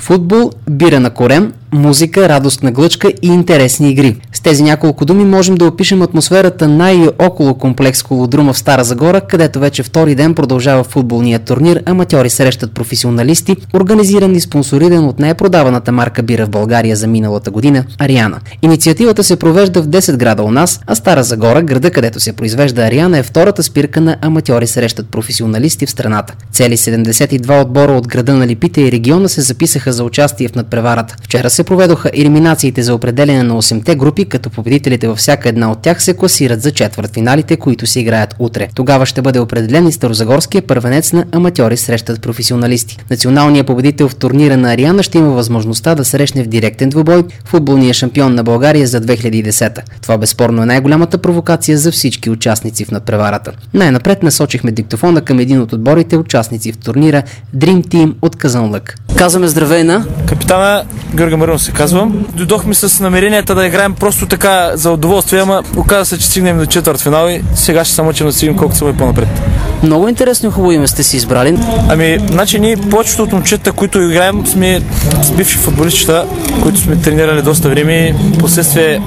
Футбол, бира на корем, музика, радостна глъчка и интересни игри. С тези няколко думи можем да опишем атмосферата около комплекс Колодрума в Стара Загора, където вече втори ден продължава футболния турнир "Аматьори срещат професионалисти", организиран и спонсориран от най-продаваната марка бира в България за миналата година – Ариана. Инициативата се провежда в 10 града у нас, а Стара Загора, града където се произвежда Ариана, е втората спирка на "Аматьори срещат професионалисти" в страната. Цели 72 отбора от града на Липите и региона се записаха за участие в надпреварата. Вчера се проведоха елиминациите за определене на 8-те групи, като победителите във всяка една от тях се класират за четвъртфиналите, които се играят утре. Тогава ще бъде определен и старозагорския първенец на "Аматьори срещат професионалисти". Националният победител в турнира на Ариана ще има възможността да срещне в директен двубой футболния шампион на България за 2010. Това безспорно е най-голямата провокация за всички участници в надпреварата. Най-напред насочихме диктофона към един от отборите, участници в турнира – Dream Team от Казанлък. Казваме здравей на капитана Георги Маринов се казвам. Дойдохме с намеренията да играем просто така за удоволствие, ама оказа се, че стигнем до четвъртфинал и сега ще се мъчим да стигнем колкото се по-напред. Много интересно и хубаво име сте си избрали. Значи ние повечето от момчета, които играем, сме с бивши футболистчета, които сме тренирали доста време и последствие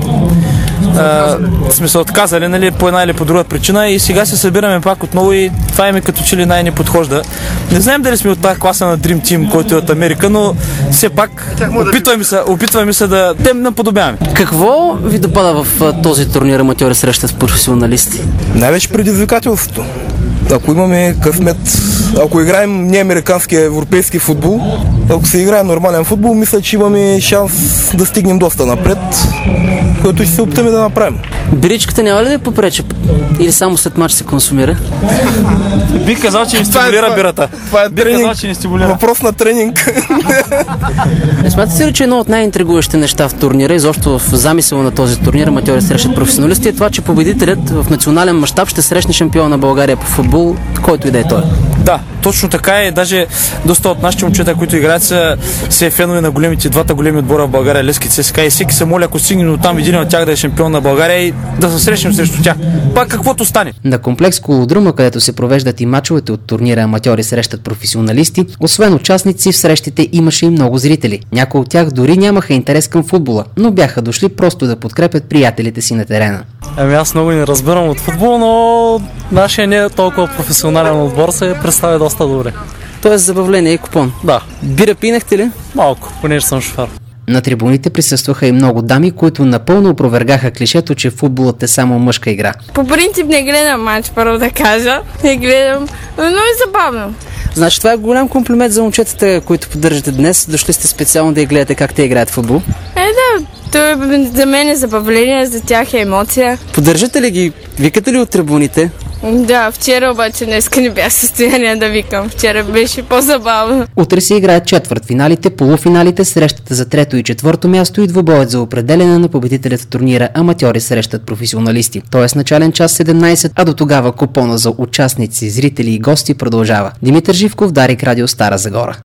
сме се отказали, по една или по друга причина и сега се събираме пак отново и това име като че ли най-не подхожда. Не знаем дали сме от тази класа на Dream Team, който е от Америка, но все пак опитваме се да тем наподобяваме. Какво ви допада в този турнир "Аматьори срещат професионалисти"? Най-вече предизвикателството. Ако имаме късмет, ако играем не американски, а европейски футбол, ако се играе нормален футбол, мисля, че имаме шанс да стигнем доста напред, което ще се опитаме да направим. Биричката няма ли да попречи? Или само след мач се консумира? Бих казал, че ни стимулира бирата. Това е тренинг, въпрос на тренинг. Не смятате ли, че едно от най-интригуващите неща в турнира, изобщо в замисъла на този турнир "Аматьори срещат професионалисти", е това, че победителят в национален мащаб ще срещне шампиона на България по футбол, който и да е той? Да, точно така е. Даже доста от нашите момчета, които играят, са фенове на двата големи отбора в България, Левски, ЦСКА, и всеки се моли, ако стигне до там един от тях да е шампион на България и да се срещнем срещу тях. Пак каквото стане. На комплекс Колодрума, където се провеждат и мачовете от турнира "Аматьори срещат професионалисти", освен участници в срещите имаше и много зрители. Някои от тях дори нямаха интерес към футбола, но бяха дошли просто да подкрепят приятелите си на терена. Аз много не разбирам от футбол, но нашия не е толкова професионален отбор се представя доста добре. Тоест забавление и купон. Да. Бира пинахте ли? Малко, понеже съм шофьор. На трибуните присъстваха и много дами, които напълно опровергаха клишето, че футболът е само мъжка игра. По принцип не гледам матч, първо да кажа. Не гледам, но е забавно. Значи това е голям комплимент за момчетата, които поддържате днес. Дошли сте специално да ги гледате как те играят футбол. Да, това за мен е забавление, за тях е емоция. Поддържате ли ги? Викате ли от трибуните? Да, вчера обаче днеска не бях в състояние да викам. Вчера беше по-забавно. Утре се играят четвъртфиналите, полуфиналите, срещата за трето и четвърто място и двубоят за определене на победителят в турнира "Аматьори срещат професионалисти". Тоест начален час 17, а до тогава купона за участници, зрители и гости продължава. Димитър Живков, Дарик Радио, Стара Загора.